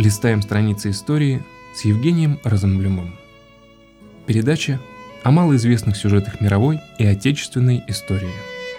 Листаем страницы истории с Евгением Розенблюмом. Передача о малоизвестных сюжетах мировой и отечественной истории.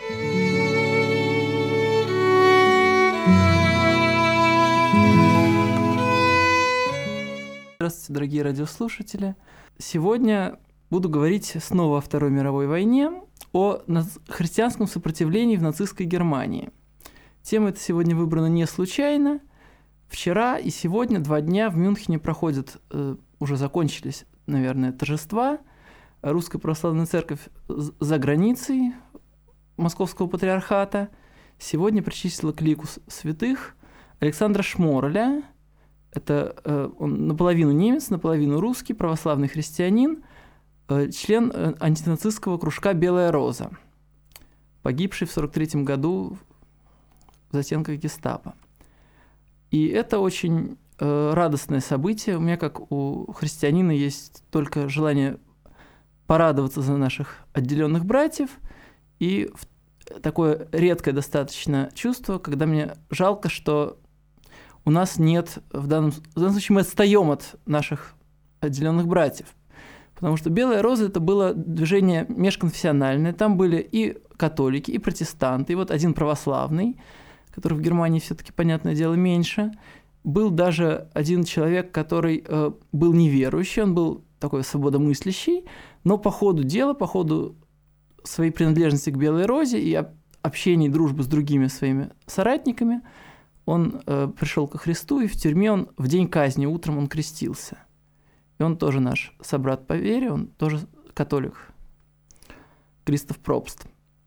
Здравствуйте, дорогие радиослушатели. Сегодня буду говорить снова о Второй мировой войне, о христианском сопротивлении в нацистской Германии. Тема эта сегодня выбрана не случайно. Вчера и сегодня 2 дня в Мюнхене проходят, уже закончились, наверное, торжества. Русская православная церковь за границей Московского патриархата сегодня причислила к лику святых Александра Шморреля. Это он наполовину немец, наполовину русский, православный христианин, член антинацистского кружка «Белая роза», погибший в 1943 году в застенках гестапо. И это очень радостное событие. У меня, как у христианина, есть только желание порадоваться за наших отделенных братьев и такое редкое достаточно чувство, когда мне жалко, что у нас нет, в данном случае мы отстаем от наших отделенных братьев. Потому что «Белая роза» — это было движение межконфессиональное. Там были и католики, и протестанты, и вот один православный, который в Германии все-таки, понятное дело, меньше. Был даже один человек, который был неверующий, он был такой свободомыслящий, но по ходу дела, по ходу своей принадлежности к «Белой розе» и общения и дружбы с другими своими соратниками, он пришел ко Христу, и в тюрьме он в день казни утром он крестился. И он тоже наш собрат по вере, он тоже католик. Кристоф Пробст.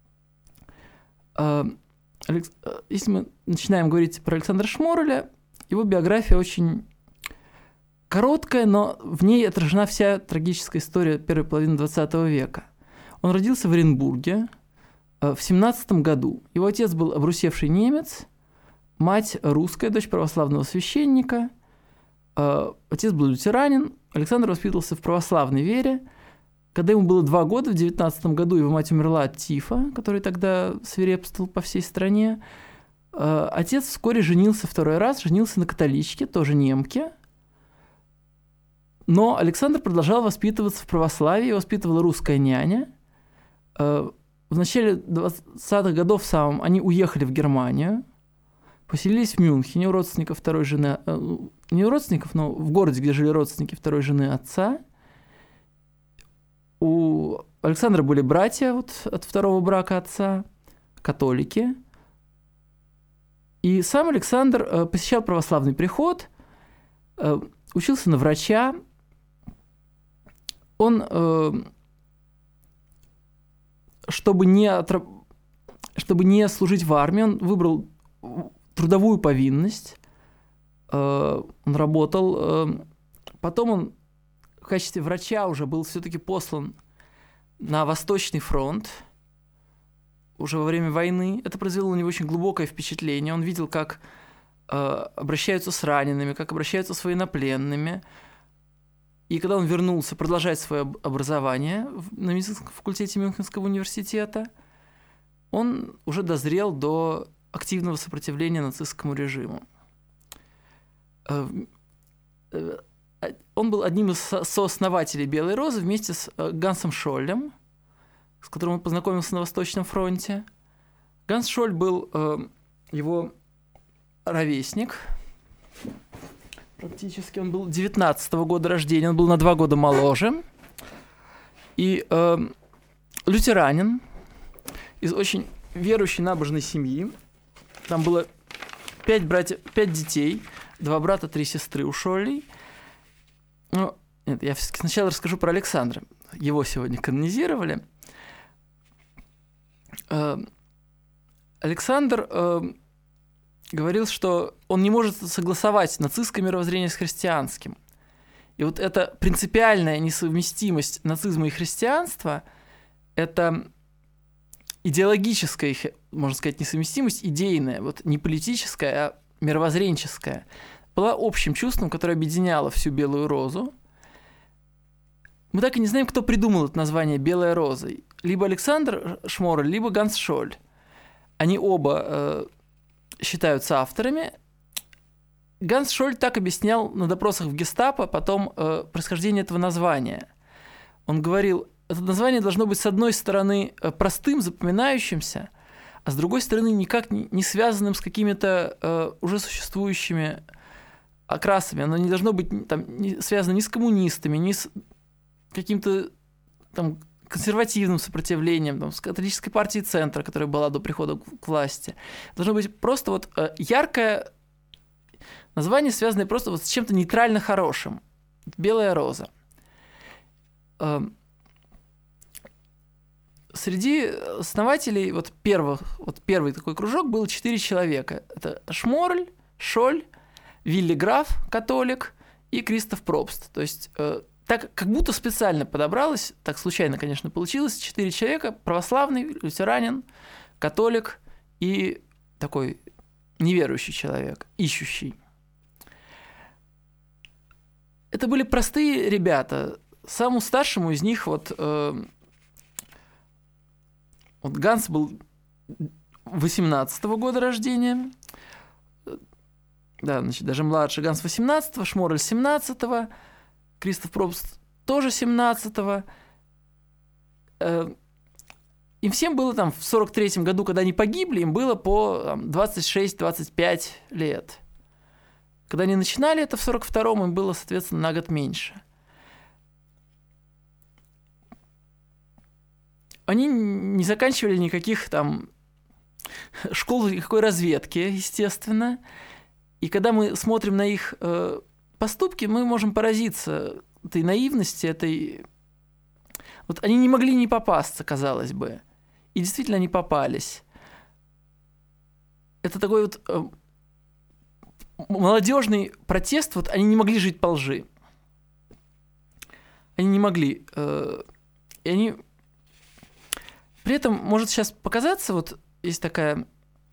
Если мы начинаем говорить про Александра Шморреля, его биография очень короткая, но в ней отражена вся трагическая история первой половины XX века. Он родился в Оренбурге в 17 году. Его отец был обрусевший немец, мать русская, дочь православного священника. Отец был лютеранин. Александр воспитывался в православной вере. Когда ему было 2 года, в 19 году его мать умерла от тифа, который тогда свирепствовал по всей стране. Отец вскоре женился 2 раз, женился на католичке, тоже немке. Но Александр продолжал воспитываться в православии, воспитывала русская няня. В начале 20-х годов они уехали в Германию, поселились в Мюнхене у родственников второй жены, не у родственников, но в городе, где жили родственники второй жены отца. У Александра были братья от второго брака отца, католики. И сам Александр посещал православный приход, учился на врача. Он, чтобы не служить в армии, он выбрал трудовую повинность. Он работал. Потом он в качестве врача уже был все-таки послан на Восточный фронт уже во время войны. Это произвело на него очень глубокое впечатление. Он видел, как обращаются с ранеными, как обращаются с военнопленными. И когда он вернулся продолжать свое образование на медицинском факультете Мюнхенского университета, он уже дозрел до активного сопротивления нацистскому режиму. Он был одним из сооснователей «Белой розы» вместе с Гансом Шоллем, с которым он познакомился на Восточном фронте. Ганс Шоль был его ровесник. Практически он был 19-го года рождения, он был на 2 года моложе. И лютеранин из очень верующей набожной семьи. Там было 5 детей, 2 брата, 3 сестры у Шоллей. Ну, нет, я сначала расскажу про Александра. Его сегодня канонизировали. Александр говорил, что он не может согласовать нацистское мировоззрение с христианским. И вот эта принципиальная несовместимость нацизма и христианства – это идеологическая, можно сказать, несовместимость, идейная, вот не политическая, а мировоззренческая, была общим чувством, которое объединяло всю «Белую розу». Мы так и не знаем, кто придумал это название «Белая роза». Либо Александр Шморрель, либо Ганс Шоль. Они оба считаются авторами. Ганс Шоль так объяснял на допросах в гестапо потом происхождение этого названия. Он говорил, это название должно быть с одной стороны простым, запоминающимся, а с другой стороны никак не связанным с какими-то уже существующими окрасами. Оно не должно быть там, связано ни с коммунистами, ни с каким-то там, консервативным сопротивлением, там, с католической партией Центра, которая была до прихода к власти. Должно быть просто вот яркое название, связанное просто вот с чем-то нейтрально хорошим. «Белая роза». Среди основателей первый такой кружок было 4 человека. Это Шморль, Шоль, Вилли Граф, католик, и Кристоф Пробст. То есть так как будто специально подобралось, так случайно, конечно, получилось, 4 человека: православный, лютеранин, католик и такой неверующий человек, ищущий. Это были простые ребята. Самому старшему из них вот Ганс был 18-го года рождения. Да, значит, даже младше. Ганс 18-го, Шморль 17-го, Кристоф Пробст тоже 17-го. Им всем было там в 43-м году, когда они погибли, им было по 26-25 лет. Когда они начинали это в 42-м, им было, соответственно, на год меньше. Они не заканчивали никаких там школ, никакой разведки, естественно. И когда мы смотрим на их поступки, мы можем поразиться этой наивности, этой... Вот они не могли не попасться, казалось бы. И действительно они попались. Это такой вот молодежный протест, вот они не могли жить по лжи. Они не могли. И они... При этом может сейчас показаться, вот есть такое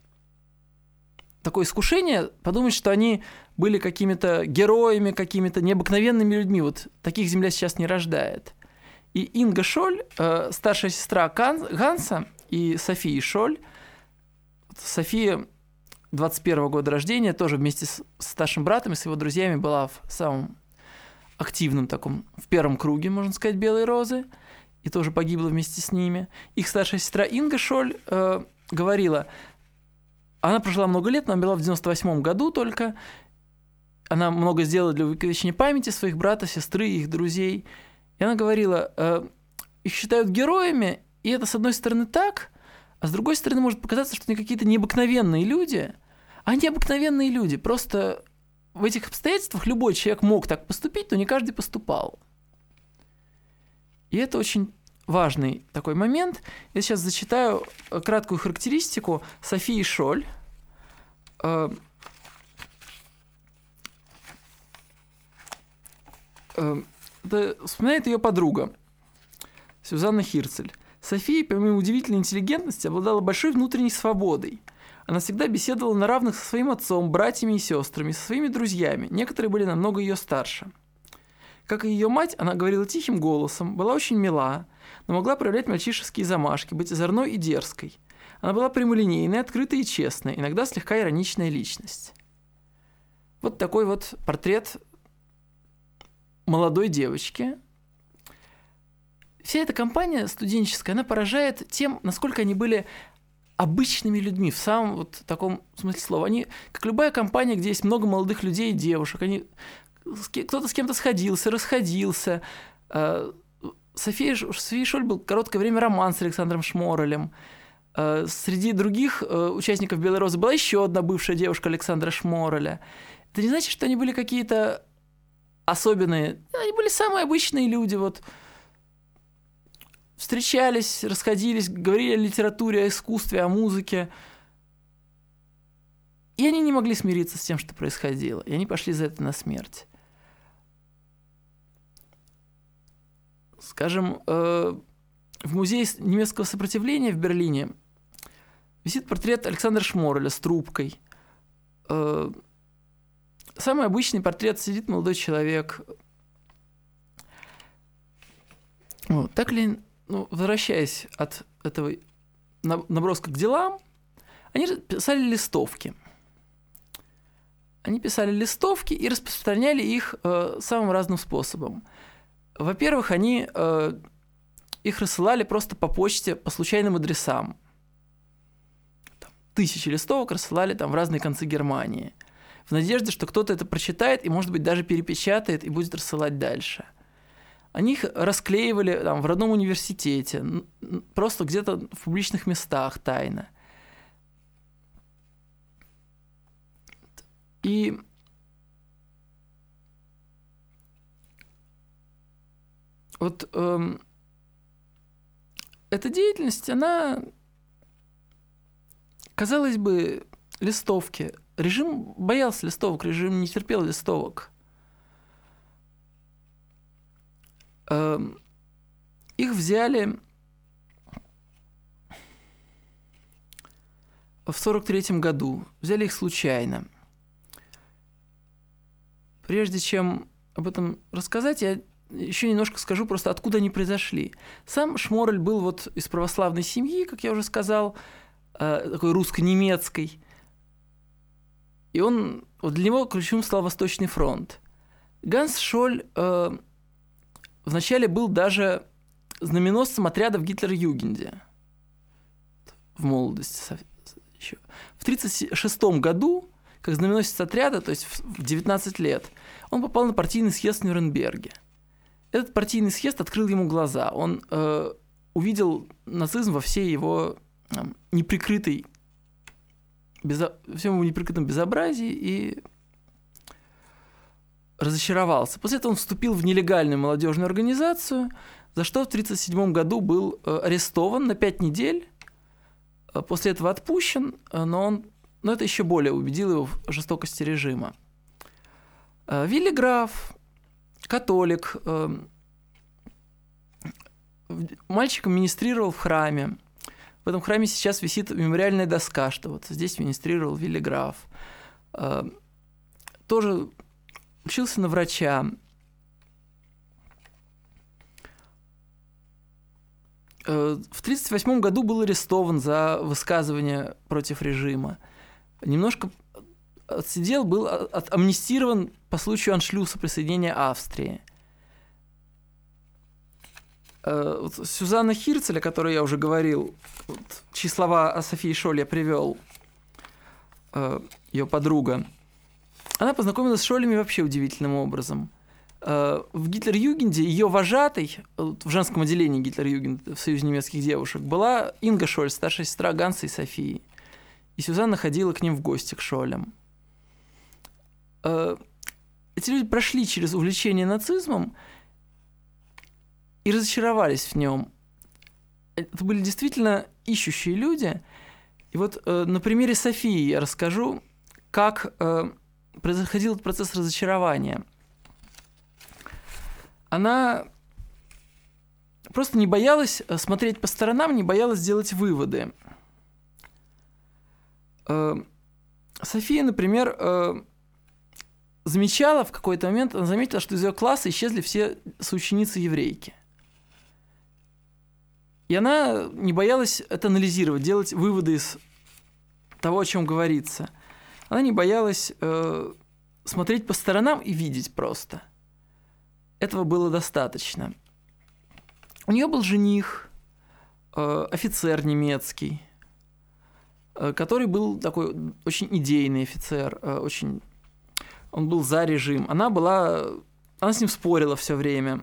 искушение подумать, что они были какими-то героями, какими-то необыкновенными людьми. Вот таких земля сейчас не рождает. И Инга Шоль, старшая сестра Ганса, и София Шоль. София 21-го года рождения, тоже вместе с старшим братом и с его друзьями была в самом активном таком, в первом круге, можно сказать, «Белой розы», и тоже погибла вместе с ними. Их старшая сестра Инга Шоль говорила, она прожила много лет, но умерла в 98-м году только. Она много сделала для увековечения памяти своих брата, сестры, их друзей. И она говорила, их считают героями, и это, с одной стороны, так, а с другой стороны, может показаться, что они какие-то необыкновенные люди. А они обыкновенные люди. Просто в этих обстоятельствах любой человек мог так поступить, но не каждый поступал. И это очень важный такой момент. Я сейчас зачитаю краткую характеристику Софии Шоль. Вспоминает ее подруга Сюзанна Хирцель. София, помимо удивительной интеллигентности, обладала большой внутренней свободой. Она всегда беседовала на равных со своим отцом, братьями и сестрами, со своими друзьями. Некоторые были намного ее старше. Как и ее мать, она говорила тихим голосом, была очень мила, но могла проявлять мальчишеские замашки, быть озорной и дерзкой. Она была прямолинейная, открытая и честная, иногда слегка ироничная личность. Вот такой вот портрет молодой девочки. Вся эта компания студенческая, она поражает тем, насколько они были обычными людьми, в самом вот таком смысле слова. Они, как любая компания, где есть много молодых людей и девушек, они... Кто-то с кем-то сходился, расходился. София Шоль был короткое время роман с Александром Шморолем. Среди других участников «Белой розы» была еще одна бывшая девушка Александра Шмороля. Это не значит, что они были какие-то особенные. Они были самые обычные люди. Вот. Встречались, расходились, говорили о литературе, о искусстве, о музыке. И они не могли смириться с тем, что происходило. И они пошли за это на смерть. Скажем, в музее немецкого сопротивления в Берлине висит портрет Александра Шмороля с трубкой. Самый обычный портрет, сидит молодой человек. Вот. Так ли, возвращаясь от этого наброска к делам, они писали листовки. Они писали листовки и распространяли их самым разным способом. Во-первых, они их рассылали просто по почте, по случайным адресам. Тысячи листовок рассылали там в разные концы Германии, в надежде, что кто-то это прочитает и, может быть, даже перепечатает и будет рассылать дальше. Они их расклеивали там в родном университете, просто где-то в публичных местах тайно. И вот эта деятельность, она, казалось бы, листовки. Режим боялся листовок, режим не терпел листовок. Их взяли в 1943 году. Взяли их случайно. Прежде чем об этом рассказать, я еще немножко скажу просто, откуда они произошли. Сам Шморель был вот из православной семьи, как я уже сказал, такой русско-немецкой. И он, вот для него ключевым стал Восточный фронт. Ганс Шоль вначале был даже знаменосцем отряда в Гитлер-Югенде в молодости. В 1936 году, как знаменосец отряда, то есть в 19 лет, он попал на партийный съезд в Нюрнберге. Этот партийный съезд открыл ему глаза. Он увидел нацизм во всей его неприкрытой, всем его неприкрытом безобразии и разочаровался. После этого он вступил в нелегальную молодежную организацию, за что в 1937 году был арестован на 5 недель, после этого отпущен, но это еще более убедило его в жестокости режима. Вилли Граф, католик, мальчиком министрировал в храме. В этом храме сейчас висит мемориальная доска, что вот здесь министрировал Вилли Граф. Тоже учился на врача. В 1938 году был арестован за высказывание против режима. Немножко отсидел, был амнистирован по случаю аншлюса присоединения Австрии. Сюзанна Хирцель, о которой я уже говорил, чьи слова о Софии Шоль я привел, ее подруга, она познакомилась с Шолями вообще удивительным образом. В Гитлер-Югенде ее вожатой, в женском отделении Гитлер-Югенда в Союзе немецких девушек, была Инга Шоль, старшая сестра Ганса и Софии. И Сюзанна ходила к ним в гости, к Шолям. Эти люди прошли через увлечение нацизмом и разочаровались в нем. Это были действительно ищущие люди. И вот на примере Софии я расскажу, как происходил этот процесс разочарования. Она просто не боялась смотреть по сторонам, не боялась делать выводы. София, например, замечала в какой-то момент, она заметила, что из ее класса исчезли все соученицы-еврейки. И она не боялась это анализировать, делать выводы из того, о чем говорится. Она не боялась смотреть по сторонам и видеть просто. Этого было достаточно. У нее был жених, офицер немецкий, который был такой очень идейный офицер, он был за режим. Она с ним спорила все время.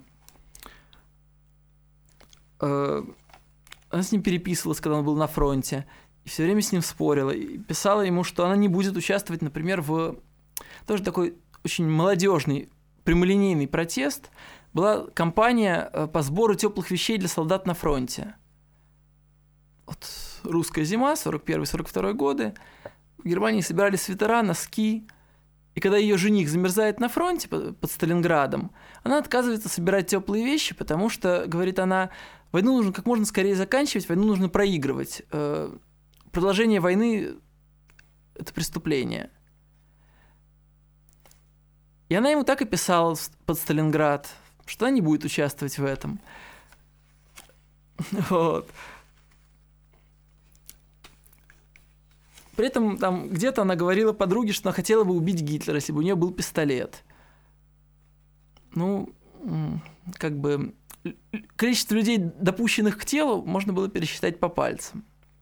Она с ним переписывалась, когда он был на фронте, и все время с ним спорила. И писала ему, что она не будет участвовать, например, в тоже такой очень молодежный, прямолинейный протест. Была кампания по сбору теплых вещей для солдат на фронте. Вот русская зима, 41-42 годы. В Германии собирали свитера, носки. И когда ее жених замерзает на фронте под Сталинградом, она отказывается собирать теплые вещи, потому что, говорит она, войну нужно как можно скорее заканчивать, войну нужно проигрывать. Продолжение войны – это преступление. И она ему так и писала под Сталинград, что она не будет участвовать в этом. Вот. При этом там где-то она говорила подруге, что она хотела бы убить Гитлера, если бы у нее был пистолет. Ну, как бы количество людей, допущенных к телу, можно было пересчитать по пальцам.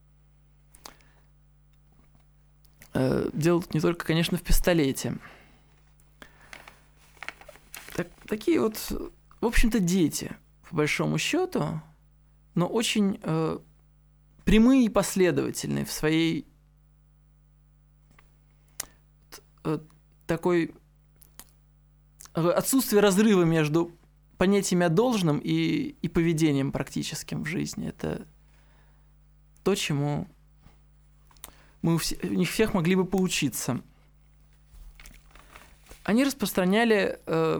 Дело тут не только, конечно, в пистолете. Такие вот, в общем-то, дети, по большому счету, но очень прямые и последовательные в своей такой отсутствие разрыва между понятиями о должном и поведением практическим в жизни. Это то, чему мы у них всех могли бы поучиться. Они распространяли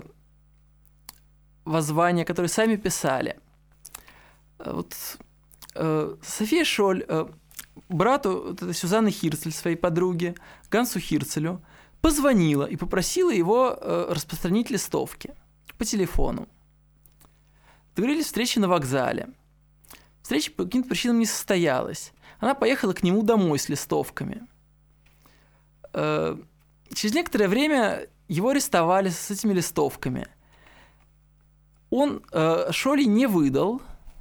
воззвания, которые сами писали. Вот София Шоль брату Сюзанны Хирцель, своей подруге, Гансу Хирцелю, позвонила и попросила его распространить листовки по телефону. Договорились встречи на вокзале. Встреча по каким-то причинам не состоялась. Она поехала к нему домой с листовками. Через некоторое время его арестовали с этими листовками. Он Шоли не выдал,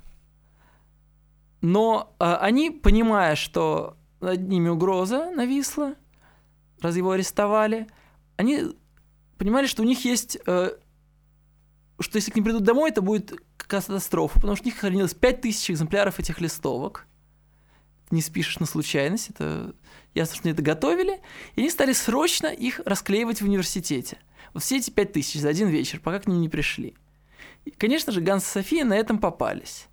но они, понимая, что над ними угроза нависла, раз его арестовали, они понимали, что у них есть... что если к ним придут домой, это будет катастрофа, потому что у них хранилось 5000 экземпляров этих листовок. Не спишешь на случайность, это ясно, что они это готовили, и они стали срочно их расклеивать в университете. Вот все эти 5000 за один вечер, пока к ним не пришли. И, конечно же, Ганс и София на этом попались.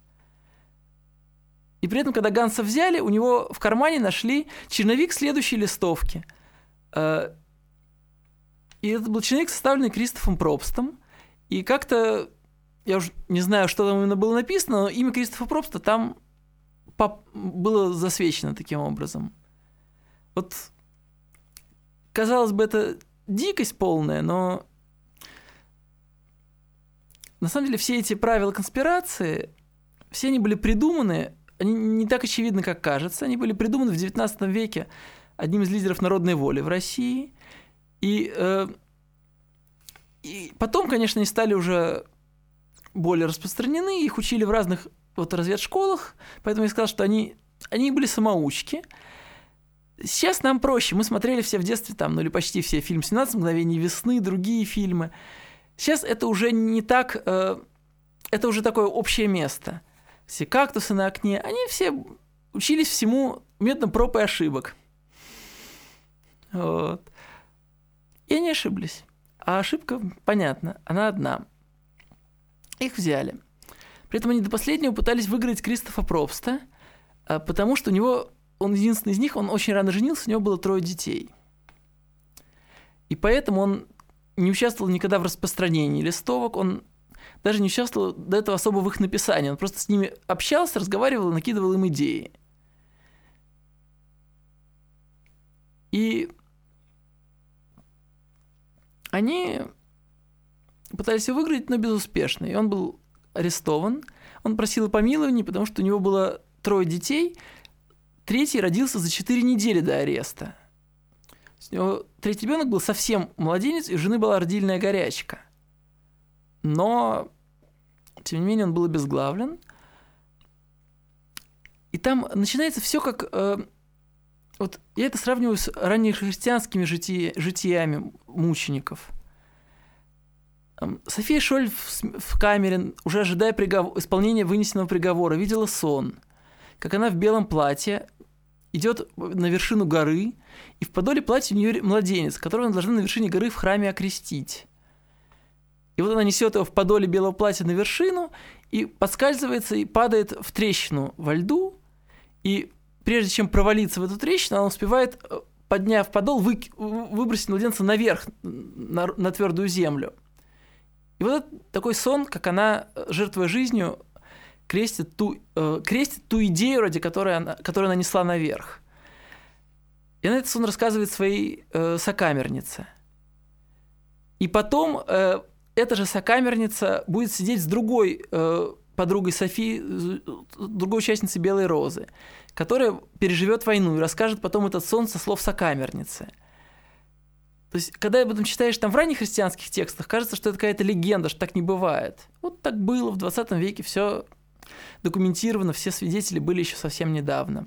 И при этом, когда Ганса взяли, у него в кармане нашли черновик следующей листовки. И это был черновик, составленный Кристофом Пробстом. И как-то, я уже не знаю, что там именно было написано, но имя Кристофа Пробста там было засвечено таким образом. Вот, казалось бы, это дикость полная, но на самом деле все эти правила конспирации, все они были придуманы, они не так очевидны, как кажется, они были придуманы в XIX веке одним из лидеров народной воли в России. И потом, конечно, они стали уже более распространены, их учили в разных разведшколах, поэтому я сказал, что они были самоучки. Сейчас нам проще. Мы смотрели все в детстве, или почти все фильмы «17 мгновений весны», другие фильмы. Сейчас это уже не так... это уже такое общее место. Все кактусы на окне, они все учились всему методом проб и ошибок. Вот. И они ошиблись. А ошибка, понятно, она одна. Их взяли. При этом они до последнего пытались выиграть Кристофа Пробста, потому что он единственный из них, он очень рано женился, у него было 3 детей. И поэтому он не участвовал никогда в распространении листовок, он даже не участвовал до этого особо в их написании, он просто с ними общался, разговаривал, накидывал им идеи. И они пытались его выиграть, но безуспешно. И он был арестован. Он просил о помиловании, потому что у него было 3 детей. 3-й родился за 4 недели до ареста. У него 3-й ребенок был совсем младенец, и у жены была родильная горячка. Но, тем не менее, он был обезглавлен. И там начинается все как... вот я это сравниваю с раннехристианскими житиями мучеников. София Шоль в камере, уже ожидая исполнения вынесенного приговора, видела сон, как она в белом платье идет на вершину горы, и в подоле платья у нее младенец, которого она должна на вершине горы в храме окрестить. И вот она несет его в подоле белого платья на вершину, и подскальзывается, и падает в трещину во льду, и прежде чем провалиться в эту трещину, она успевает, подняв подол, выбросить младенца наверх, на твердую землю. И вот это такой сон, как она, жертвуя жизнью, крестит ту идею, ради которой она несла наверх. И она этот сон рассказывает своей сокамернице. И потом эта же сокамерница будет сидеть с другой подругой Софи, другой участницей «Белой розы», которая переживет войну и расскажет потом этот сон со слов сокамерницы. То есть, когда об этом читаешь там в ранних христианских текстах, кажется, что это какая-то легенда, что так не бывает. Вот так было в 20 веке, все документировано, все свидетели были еще совсем недавно.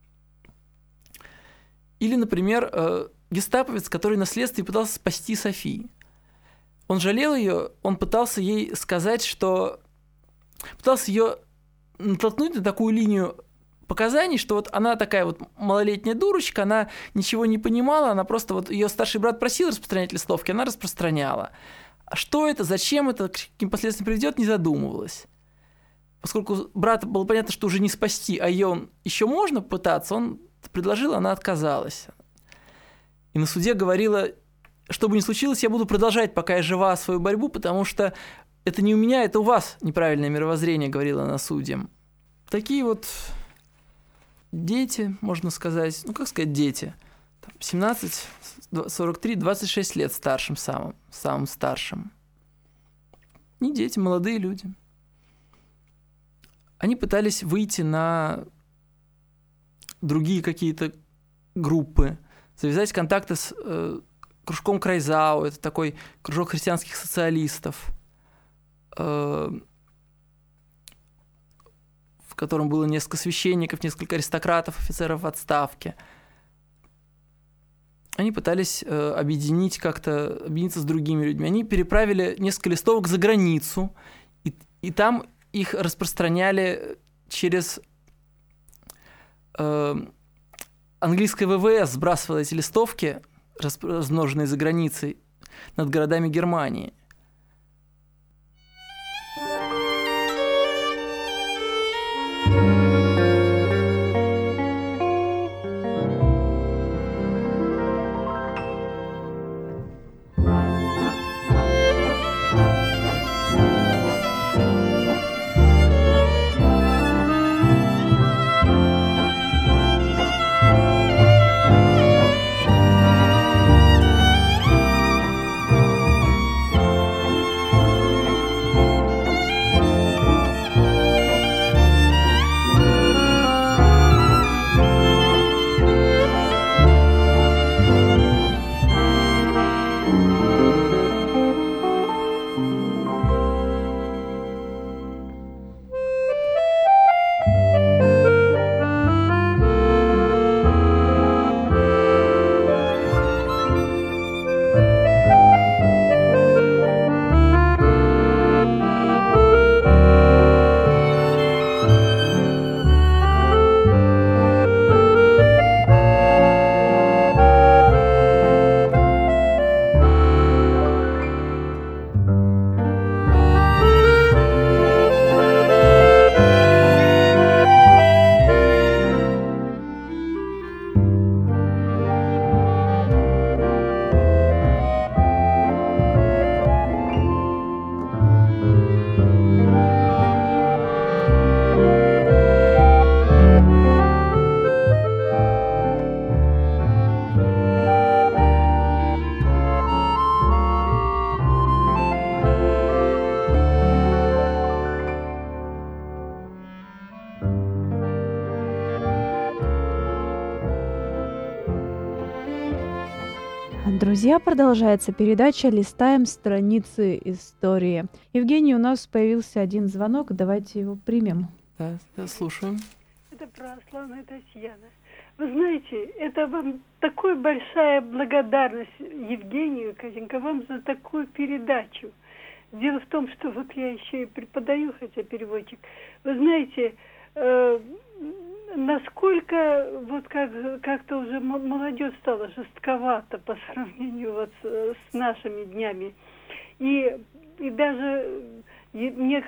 Или, например, гестаповец, который на следствии пытался спасти Софи. Он жалел ее, он пытался ей сказать, что... Пытался ее натолкнуть на такую линию показаний, что вот она такая вот малолетняя дурочка, она ничего не понимала, она просто вот... Ее старший брат просил распространять листовки, она распространяла. А что это, зачем это, к каким последствиям приведет, не задумывалась. Поскольку брата было понятно, что уже не спасти, а ее еще можно пытаться, он предложил, она отказалась. И на суде говорила, что бы ни случилось, я буду продолжать, пока я жива, свою борьбу, потому что это не у меня, это у вас неправильное мировоззрение, говорила она судьям. Такие вот дети, можно сказать, ну как сказать дети, 17, 43, 26 лет старшим самым старшим. Не дети, молодые люди. Они пытались выйти на другие какие-то группы, завязать контакты с кружком Крайзау, это такой кружок христианских социалистов, в котором было несколько священников, несколько аристократов, офицеров в отставке. Они пытались объединиться с другими людьми. Они переправили несколько листовок за границу, и там их распространяли через английское ВВС, сбрасывало эти листовки, размноженные за границей, над городами Германии. Друзья, продолжается передача «Листаем страницы истории». Евгений, у нас появился один звонок, давайте его примем. Да, слушаем. Это православная Татьяна. Вы знаете, это вам такая большая благодарность, Евгению Катенька, вам за такую передачу. Дело в том, что вот я еще и преподаю, хотя переводчик. Вы знаете, насколько вот как-то уже молодежь стала жестковата по сравнению вот с нашими днями. И даже мне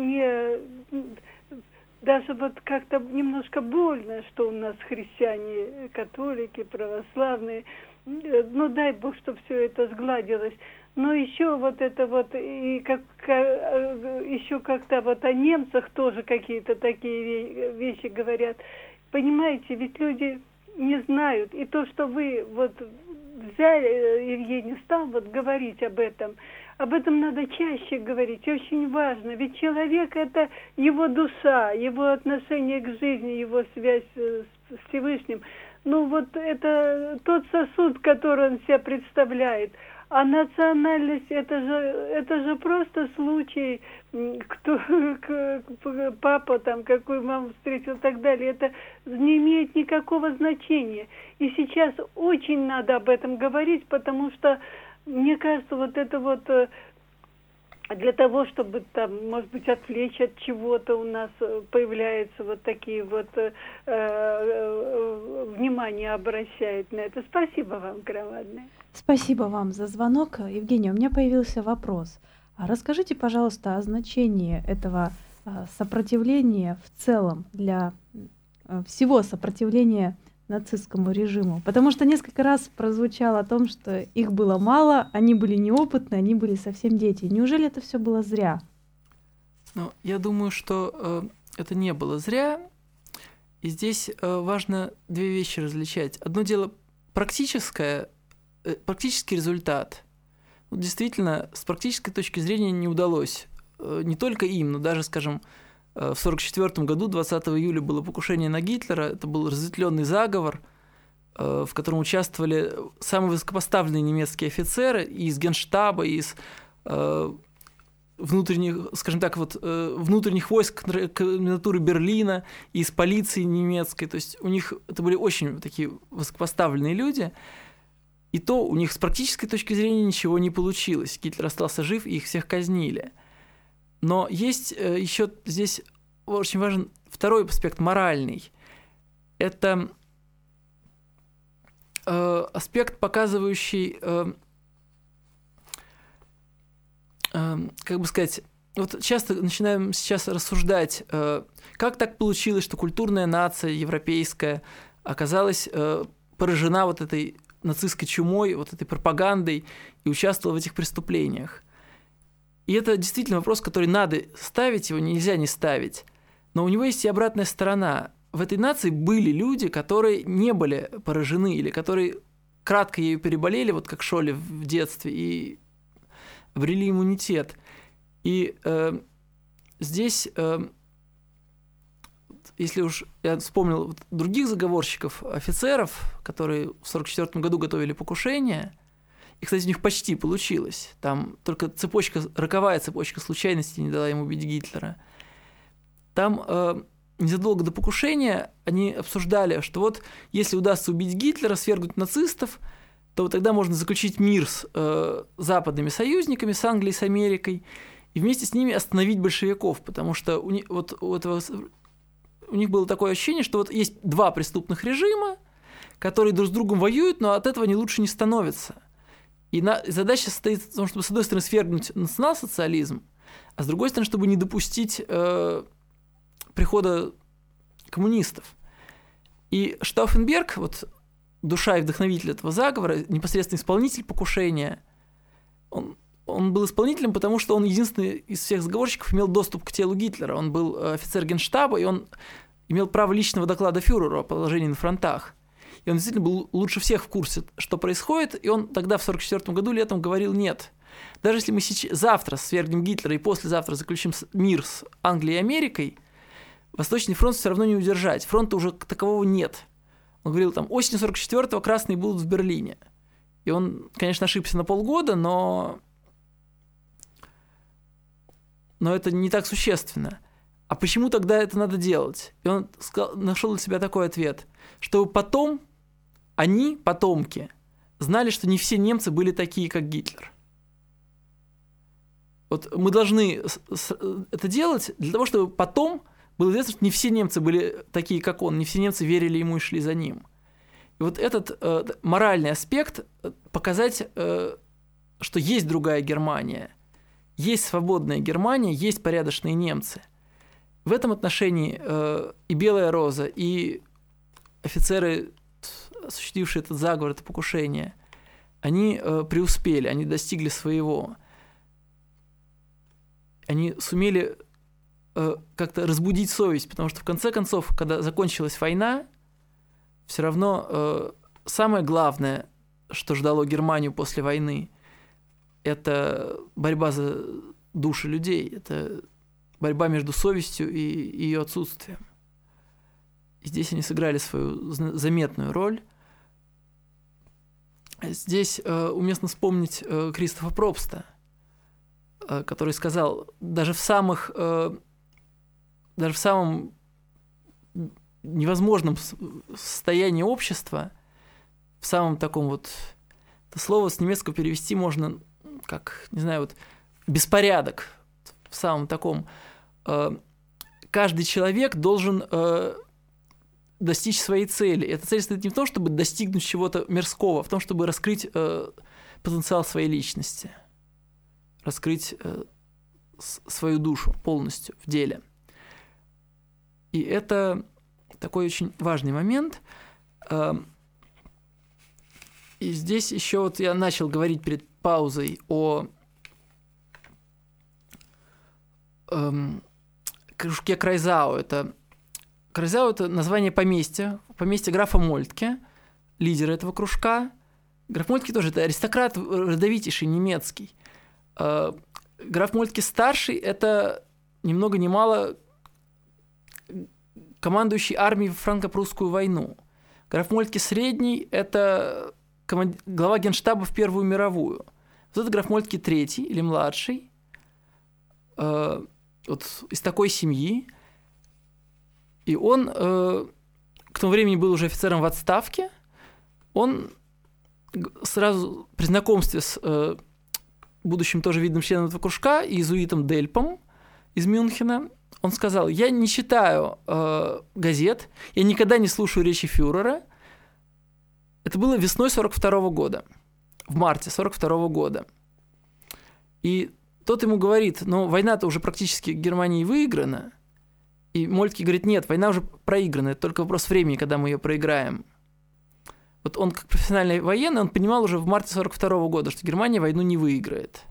даже вот как-то немножко больно, что у нас христиане, католики, православные. Ну, дай Бог, чтобы все это сгладилось. Но еще вот это вот, и еще как-то вот о немцах тоже какие-то такие вещи говорят. Понимаете, ведь люди не знают. И то, что вы вот взяли, Евгений, стал вот говорить об этом, об этом надо чаще говорить, очень важно. Ведь человек – это его душа, его отношение к жизни, его связь с Всевышним. Ну вот это тот сосуд, который он себя представляет. А национальность – это же просто случай, кто папа там, какую маму встретил и так далее. Это не имеет никакого значения. И сейчас очень надо об этом говорить, потому что, мне кажется, вот это вот для того, чтобы там, может быть, отвлечь от чего-то, у нас появляются вот такие вот внимание обращают на это. Спасибо вам громадное. Спасибо вам за звонок. Евгения, у меня появился вопрос. Расскажите, пожалуйста, о значении этого сопротивления в целом для всего сопротивления нацистскому режиму. Потому что несколько раз прозвучало о том, что их было мало, они были неопытны, они были совсем дети. Неужели это все было зря? Ну, я думаю, что это не было зря. И здесь важно две вещи различать. Одно дело практический результат. Вот действительно, с практической точки зрения не удалось не только им, но даже, скажем, в 1944 году, 20 июля, было покушение на Гитлера. Это был разветвленный заговор, в котором участвовали самые высокопоставленные немецкие офицеры и из Генштаба, и из внутренних, скажем так, вот, внутренних войск комендатуры Берлина, и из полиции немецкой. То есть у них это были очень такие высокопоставленные люди. И то у них с практической точки зрения ничего не получилось. Гитлер остался жив, и их всех казнили. Но есть еще здесь очень важен второй аспект, моральный. Это аспект, показывающий, как бы сказать, вот часто начинаем сейчас рассуждать, как так получилось, что культурная нация европейская оказалась поражена вот этой нацистской чумой, вот этой пропагандой и участвовала в этих преступлениях. И это действительно вопрос, который надо ставить, его нельзя не ставить. Но у него есть и обратная сторона. В этой нации были люди, которые не были поражены или которые кратко ею переболели, вот как Шоле в детстве, и обрели иммунитет. И здесь, если уж я вспомнил других заговорщиков, офицеров, которые в 1944 году готовили покушение, и, кстати, у них почти получилось. Там только роковая цепочка случайностей не дала им убить Гитлера. Там незадолго до покушения они обсуждали, что вот если удастся убить Гитлера, свергнуть нацистов, то вот тогда можно заключить мир с западными союзниками, с Англией, с Америкой, и вместе с ними остановить большевиков, потому что у них было такое ощущение, что вот есть два преступных режима, которые друг с другом воюют, но от этого они лучше не становятся. И задача состоит в том, чтобы, с одной стороны, свергнуть национал-социализм, а с другой стороны, чтобы не допустить прихода коммунистов. И Штауфенберг, вот душа и вдохновитель этого заговора, непосредственно исполнитель покушения, он был исполнителем, потому что он единственный из всех заговорщиков имел доступ к телу Гитлера. Он был офицер Генштаба, и он имел право личного доклада фюреру о положении на фронтах. И он действительно был лучше всех в курсе, что происходит, и он тогда в 1944 году летом говорил: нет, даже если мы завтра свергнем Гитлера и послезавтра заключим мир с Англией и Америкой, Восточный фронт все равно не удержать, фронта уже такового нет. Он говорил, там, осенью 1944-го красные будут в Берлине. И он, конечно, ошибся на полгода, но это не так существенно. А почему тогда это надо делать? И он нашел для себя такой ответ, чтобы потом они, потомки, знали, что не все немцы были такие, как Гитлер. Вот мы должны это делать для того, чтобы потом было известно, что не все немцы были такие, как он, не все немцы верили ему и шли за ним. И вот этот моральный аспект показать, что есть другая Германия, есть свободная Германия, есть порядочные немцы. В этом отношении и Белая Роза, и офицеры, осуществившие этот заговор, это покушение, они преуспели, они достигли своего. Они сумели как-то разбудить совесть, потому что в конце концов, когда закончилась война, все равно самое главное, что ждало Германию после войны, это борьба за души людей, это борьба между совестью и ее отсутствием. И здесь они сыграли свою заметную роль. Здесь уместно вспомнить Кристофа Пробста, который сказал, даже в самом невозможном состоянии общества, в самом таком вот, это слово с немецкого перевести можно как, не знаю, вот беспорядок, в самом таком, каждый человек должен достичь своей цели. Эта цель стоит не в том, чтобы достигнуть чего-то мирского, а в том, чтобы раскрыть потенциал своей личности, раскрыть свою душу полностью в деле. И это такой очень важный момент. И здесь еще вот я начал говорить перед паузой о кружке Крайзау. Крайзау – это название поместья графа Мольтке, лидера этого кружка. Граф Мольтке тоже это аристократ родовитейший немецкий. Граф Мольтке старший – это ни много ни мало командующий армией в франко-прусскую войну. Граф Мольтке средний – это глава генштаба в Первую мировую. Вот это граф Мольтке третий или младший, вот из такой семьи. И он к тому времени был уже офицером в отставке. Он сразу при знакомстве с будущим тоже видным членом этого кружка, иезуитом Дельпом из Мюнхена, он сказал: я не читаю газет, я никогда не слушаю речи фюрера. Это было весной 1942 года, в марте 1942 года. И тот ему говорит: ну, война-то уже практически Германии выиграна. И Мольтке говорит: нет, война уже проиграна, это только вопрос времени, когда мы ее проиграем. Вот он, как профессиональный военный, он понимал уже в марте 1942 года, что Германия войну не выиграет.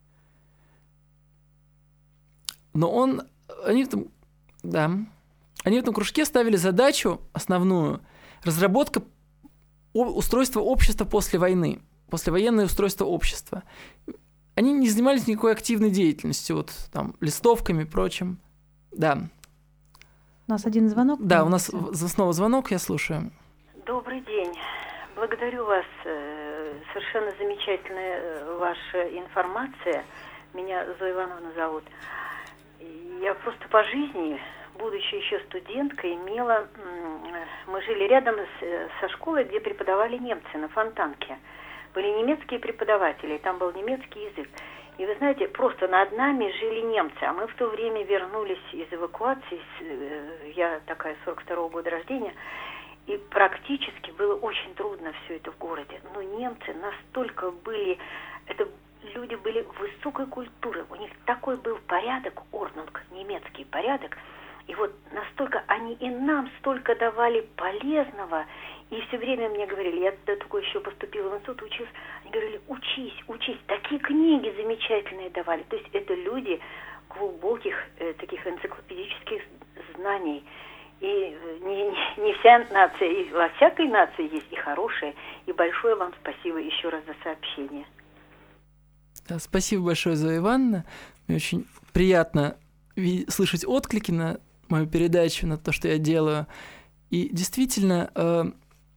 Но они в этом кружке ставили задачу основную – разработка устройства общества после войны, послевоенное устройство общества. Они не занимались никакой активной деятельностью, вот там, листовками и прочим. Да. У нас один звонок. Да, у нас снова звонок, я слушаю. Добрый день. Благодарю вас. Совершенно замечательная ваша информация. Меня Зоя Ивановна зовут. Я просто по жизни, будучи еще студенткой, мы жили рядом со школой, где преподавали немцы на Фонтанке. Были немецкие преподаватели, там был немецкий язык. И вы знаете, просто над нами жили немцы, а мы в то время вернулись из эвакуации, я такая 42-го года рождения, и практически было очень трудно все это в городе. Но немцы настолько были, люди были высокой культуры, у них такой был порядок, орднунг, немецкий порядок, и вот настолько они и нам столько давали полезного, и все время мне говорили, я только еще поступила в институт, училась, они говорили: учись, такие книги замечательные давали. То есть это люди глубоких таких энциклопедических знаний. И не вся нация, и во всякой нации есть и хорошие, и большое вам спасибо еще раз за сообщение. Да, спасибо большое, Зоя Ивановна. Мне очень приятно слышать отклики на мою передачу, на то, что я делаю. И действительно,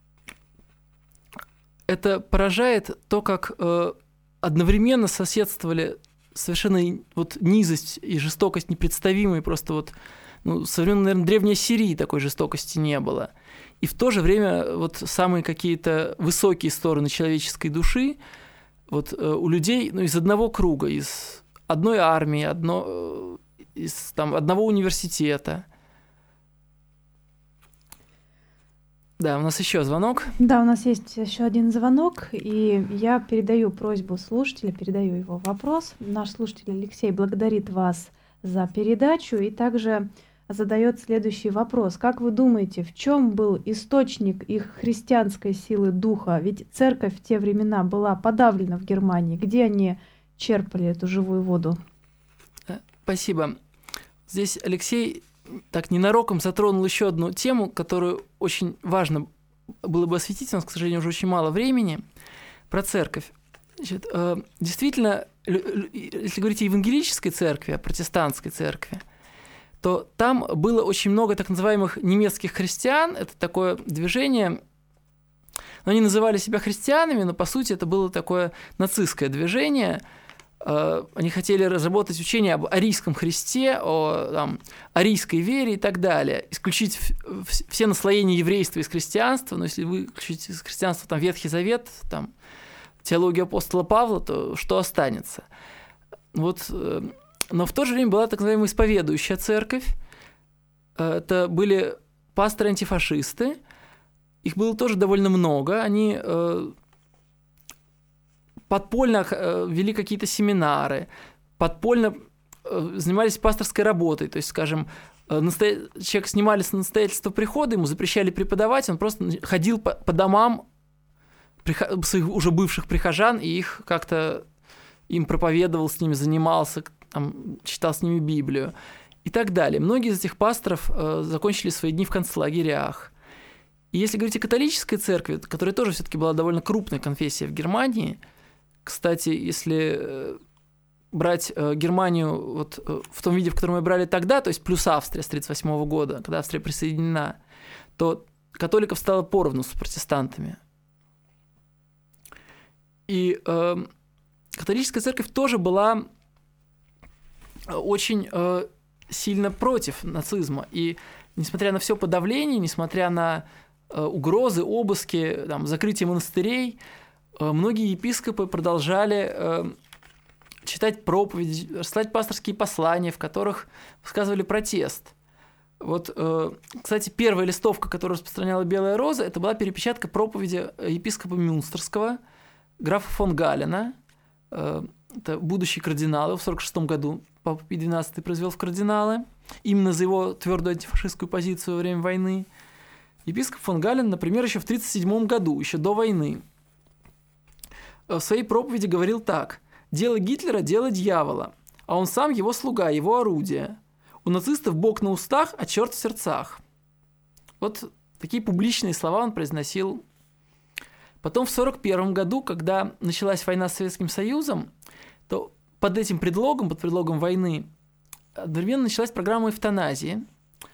это поражает то, как одновременно соседствовали совершенно вот низость и жестокость непредставимые, просто вот, ну, со времен, наверное, Древней Сирии такой жестокости не было. И в то же время вот самые какие-то высокие стороны человеческой души вот у людей, ну, из одного круга, из одной армии, из одного университета. Да, у нас еще звонок. Да, у нас есть еще один звонок, и я передаю просьбу слушателя, передаю его вопрос. Наш слушатель Алексей благодарит вас за передачу и также задает следующий вопрос. Как вы думаете, в чем был источник их христианской силы духа? Ведь церковь в те времена была подавлена в Германии. Где они черпали эту живую воду? Спасибо. Здесь Алексей так ненароком затронул еще одну тему, которую очень важно было бы осветить. У нас, к сожалению, уже очень мало времени. Про церковь. Значит, действительно, если говорить о евангелической церкви, о протестантской церкви, то там было очень много так называемых немецких христиан. Это такое движение. Они называли себя христианами, но по сути это было такое нацистское движение. Они хотели разработать учение об арийском Христе, о арийской вере и так далее. Исключить все наслоения еврейства из христианства. Но если выключить из христианства там, Ветхий Завет, там, теологию апостола Павла, то что останется? Вот, но в то же время была так называемая исповедующая церковь. Это были пасторы-антифашисты. Их было тоже довольно много. Они подпольно вели какие-то семинары, подпольно занимались пасторской работой. То есть, скажем, человек снимали с настоятельства прихода, ему запрещали преподавать, он просто ходил по домам своих уже бывших прихожан и их как-то им проповедовал, с ними занимался, там, читал с ними Библию и так далее. Многие из этих пасторов закончили свои дни в концлагерях. И если говорить о католической церкви, которая тоже все-таки была довольно крупной конфессией в Германии, кстати, если брать Германию вот в том виде, в котором мы брали тогда, то есть плюс Австрия с 1938 года, когда Австрия присоединена, то католиков стало поровну с протестантами. И католическая церковь тоже была очень сильно против нацизма. И несмотря на все подавление, несмотря на угрозы, обыски, там, закрытие монастырей, многие епископы продолжали читать проповеди, рассылать пасторские послания, в которых высказывали протест. Вот, кстати, первая листовка, которую распространяла «Белая роза», это была перепечатка проповеди епископа Мюнстерского, графа фон Галена, это будущий кардинал, его в 1946 году Папа Пий XII произвел в кардиналы, именно за его твердую антифашистскую позицию во время войны. Епископ фон Гален, например, еще в 1937 году, еще до войны, в своей проповеди говорил так: «Дело Гитлера – дело дьявола, а он сам его слуга, его орудие. У нацистов Бог на устах, а черт в сердцах». Вот такие публичные слова он произносил. Потом в 1941 году, когда началась война с Советским Союзом, то под этим предлогом, под предлогом войны, одновременно началась программа эвтаназии,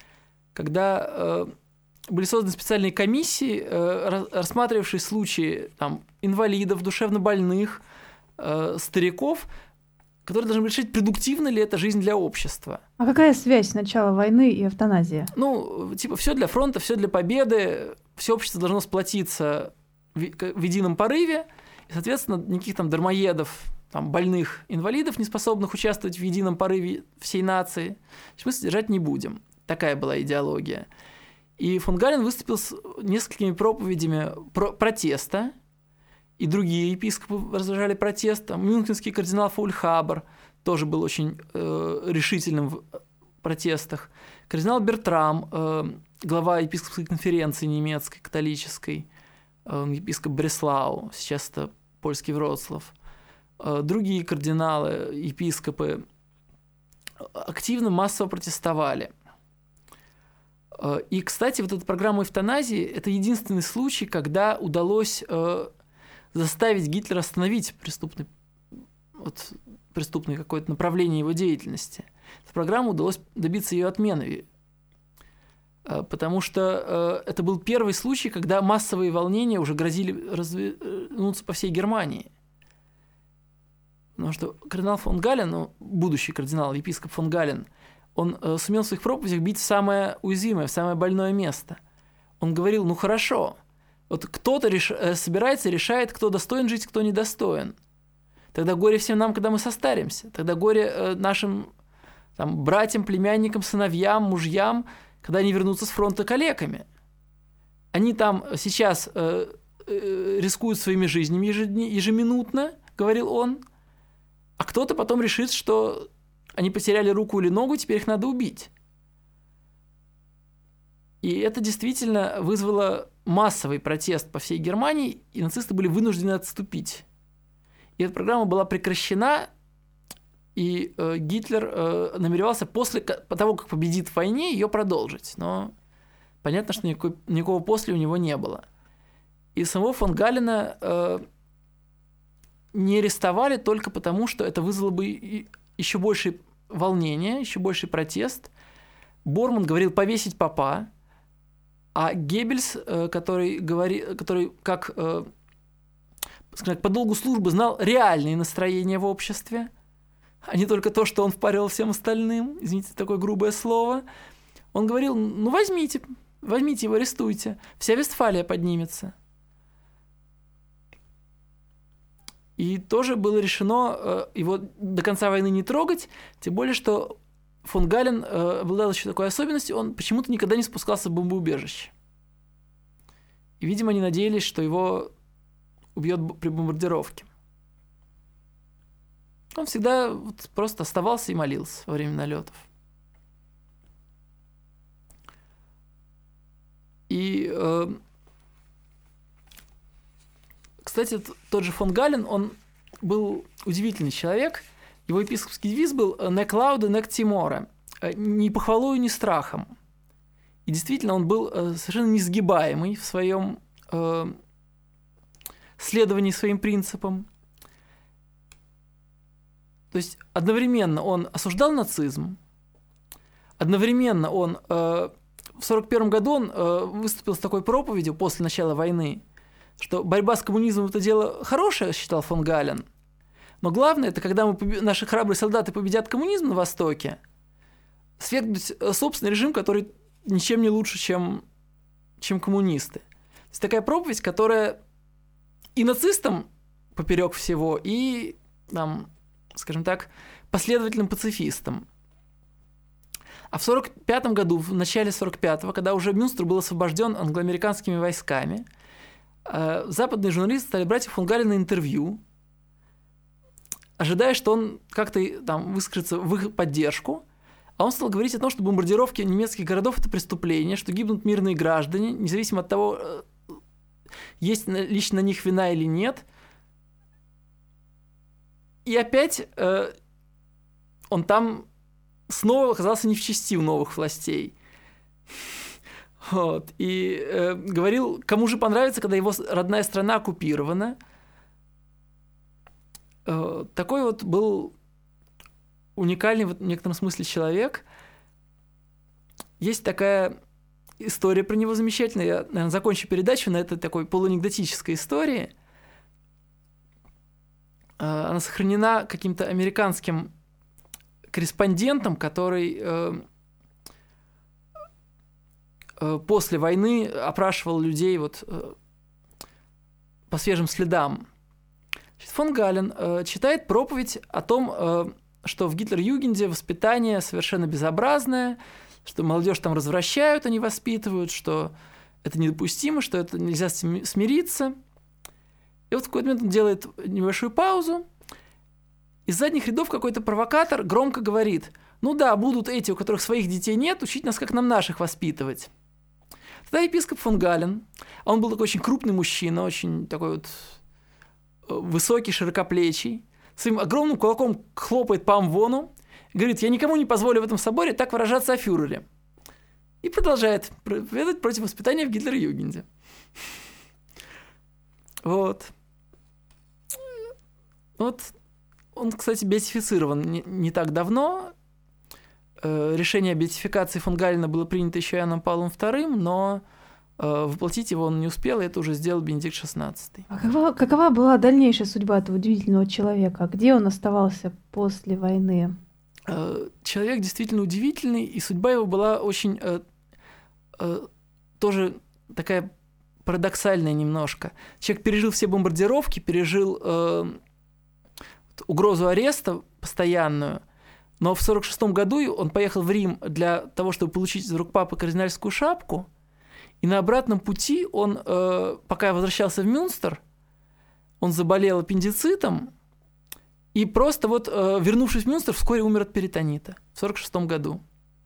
когда были созданы специальные комиссии, рассматривавшие случаи там, инвалидов, душевнобольных, стариков, которые должны решить, продуктивна ли эта жизнь для общества. А какая связь начала войны и эвтаназии? Ну, типа, все для фронта, все для победы, все общество должно сплотиться в едином порыве, и, соответственно, никаких там дармоедов, там, больных инвалидов, не способных участвовать в едином порыве всей нации, мы содержать не будем. Такая была идеология. И фон Гален выступил с несколькими проповедями протеста, и другие епископы выражали протест. Там, мюнхенский кардинал Фаульхабер тоже был очень решительным в протестах. Кардинал Бертрам, глава епископской конференции немецкой, католической, епископ Бреслау, сейчас это польский Вроцлав. Другие кардиналы, епископы активно, массово протестовали. И, кстати, вот эта программа эвтаназии – это единственный случай, когда удалось заставить Гитлера остановить преступное какое-то направление его деятельности. Эта программа удалось добиться ее отмены, потому что это был первый случай, когда массовые волнения уже грозили развернуться по всей Германии. Потому что кардинал фон Гален, будущий кардинал, епископ фон Гален, он сумел в своих проповедях бить в самое уязвимое, в самое больное место. Он говорил: ну хорошо, вот кто-то собирается, решает, кто достоин жить, кто недостоин. Тогда горе всем нам, когда мы состаримся. Тогда горе нашим там, братьям, племянникам, сыновьям, мужьям, когда они вернутся с фронта калеками. Они там сейчас рискуют своими жизнями ежеминутно, говорил он, а кто-то потом решит, что они потеряли руку или ногу, теперь их надо убить. И это действительно вызвало массовый протест по всей Германии, и нацисты были вынуждены отступить. И эта программа была прекращена, и Гитлер намеревался после того, как победит в войне, ее продолжить. Но понятно, что никакого после у него не было. И самого фон Галена не арестовали только потому, что это вызвало бы еще большее волнение, еще больший протест. Борман говорил повесить попа, а Геббельс, который как по долгу службы знал реальные настроения в обществе, а не только то, что он впарил всем остальным, извините, такое грубое слово, он говорил, ну возьмите его, арестуйте, вся Вестфалия поднимется. И тоже было решено его до конца войны не трогать, тем более, что фон Гален обладал еще такой особенностью, он почему-то никогда не спускался в бомбоубежище. И, видимо, они надеялись, что его убьет при бомбардировке. Он всегда просто оставался и молился во время налетов. И, кстати, тот же фон Гален, он был удивительный человек. Его епископский девиз был «Nec laude, nec timore» – «ни похвалою, ни страхом». И действительно, он был совершенно несгибаемый в своем следовании своим принципам. То есть одновременно он осуждал нацизм, одновременно он в 1941 году он выступил с такой проповедью после начала войны, что борьба с коммунизмом – это дело хорошее, считал фон Гален, но главное – это когда наши храбрые солдаты победят коммунизм на Востоке, свергнуть собственный режим, который ничем не лучше, чем коммунисты. То есть такая проповедь, которая и нацистам поперек всего, и, скажем так, последовательным пацифистам. А в 1945 году, в начале 1945-го, когда уже Мюнстер был освобожден англоамериканскими войсками, западные журналисты стали брать у фон Галена интервью, ожидая, что он как-то выскажется в их поддержку, а он стал говорить о том, что бомбардировки немецких городов – это преступление, что гибнут мирные граждане, независимо от того, есть лично на них вина или нет. И опять он там снова оказался не в части у новых властей. Вот. И говорил, кому же понравится, когда его родная страна оккупирована. Такой вот был уникальный в некотором смысле человек. Есть такая история про него замечательная. Я, наверное, закончу передачу на этой такой полуанекдотической истории. Она сохранена каким-то американским корреспондентом, который после войны опрашивал людей по свежим следам. Фон Гален читает проповедь о том, что в Гитлер-Югенде воспитание совершенно безобразное, что молодежь там развращают, а не воспитывают, что это недопустимо, что это нельзя смириться. И вот в какой-то момент он делает небольшую паузу. Из задних рядов какой-то провокатор громко говорит: ну да, будут эти, у которых своих детей нет, учить нас, как нам наших воспитывать. Тогда епископ фон Гален, а он был такой очень крупный мужчина, очень такой вот высокий, широкоплечий, своим огромным кулаком хлопает по амвону, говорит: я никому не позволю в этом соборе так выражаться о фюрере. И продолжает проповедовать против воспитания в Гитлер-Югенде. Вот. Он, кстати, беатифицирован не так давно. Решение о беатификации фон Галена было принято еще Иоанном Павлом II, но воплотить его он не успел, и это уже сделал Бенедикт XVI. А какова была дальнейшая судьба этого удивительного человека? Где он оставался после войны? Человек действительно удивительный, и судьба его была очень тоже такая парадоксальная немножко. Человек пережил все бомбардировки, пережил угрозу ареста постоянную, но в 1946 году он поехал в Рим для того, чтобы получить из рук папы кардинальскую шапку, и на обратном пути он, пока возвращался в Мюнстер, он заболел аппендицитом, и просто вернувшись в Мюнстер, вскоре умер от перитонита в 1946 году.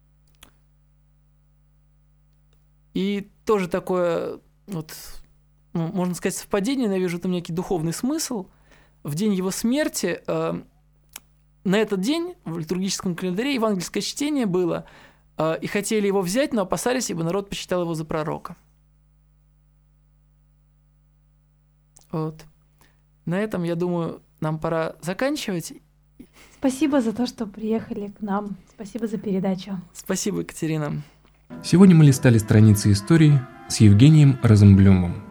И тоже такое, можно сказать, совпадение, но я вижу там некий духовный смысл. В день его смерти, на этот день в литургическом календаре евангельское чтение было, и хотели его взять, но опасались, ибо народ почитал его за пророка. Вот. На этом, я думаю, нам пора заканчивать. Спасибо за то, что приехали к нам. Спасибо за передачу. Спасибо, Екатерина. Сегодня мы листали страницы истории с Евгением Розенблюмом.